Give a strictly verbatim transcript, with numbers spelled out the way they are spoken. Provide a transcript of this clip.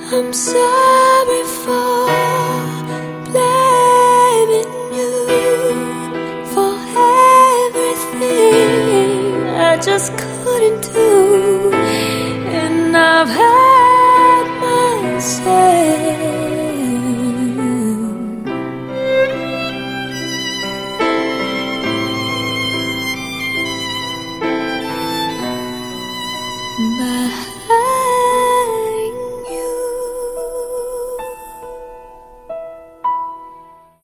I'm sorry for blaming you for everything I just couldn't do.